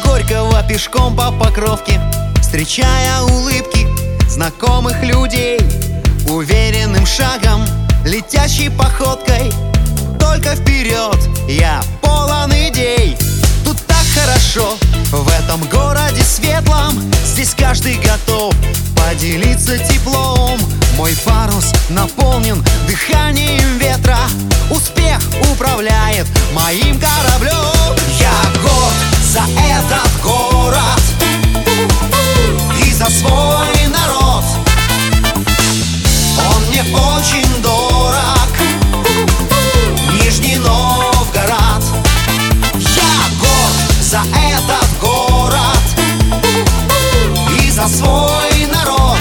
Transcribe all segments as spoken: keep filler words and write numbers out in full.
Горького пешком по Покровке, встречая улыбки знакомых людей, уверенным шагом, летящей походкой. Только вперед, я полон идей. Тут так хорошо, в этом городе светлом. Здесь каждый готов поделиться теплом. Мой парус наполнен дыханием ветра. Успех управляет моим кораблем. Я горд за этот город и за свой народ. Он мне очень дорог, Нижний Новгород. Я горд за этот город и за свой народ.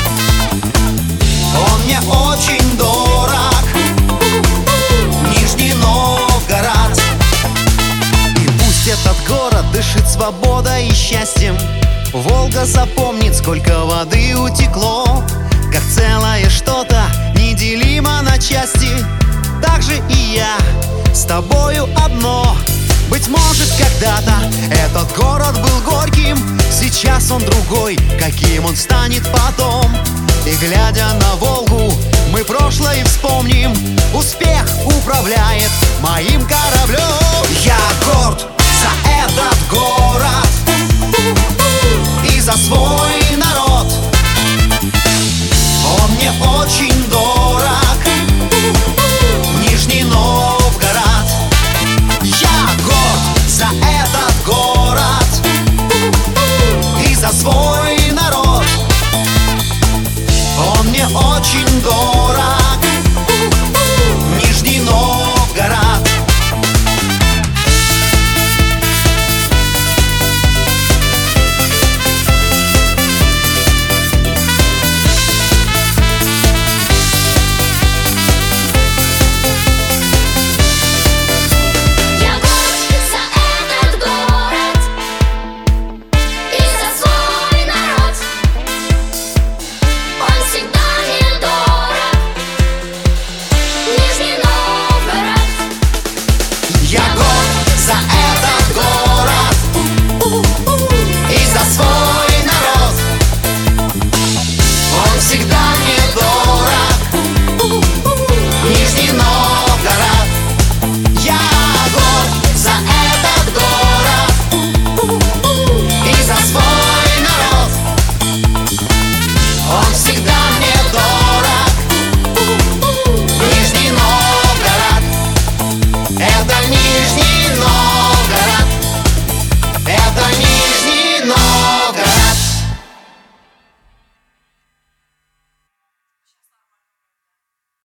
Он мне очень дорог, Нижний Новгород. И пусть этот город дышит свободой и счастьем, Волга запомнит, сколько воды утекло, как целое что-то неделимо на части. Так же и я с тобою одно. Быть может, когда-то этот город был горьким, сейчас он другой, каким он станет потом. И глядя на Волгу, мы прошлое вспомним. Успех управляет моим кораблем. Я горд за этот город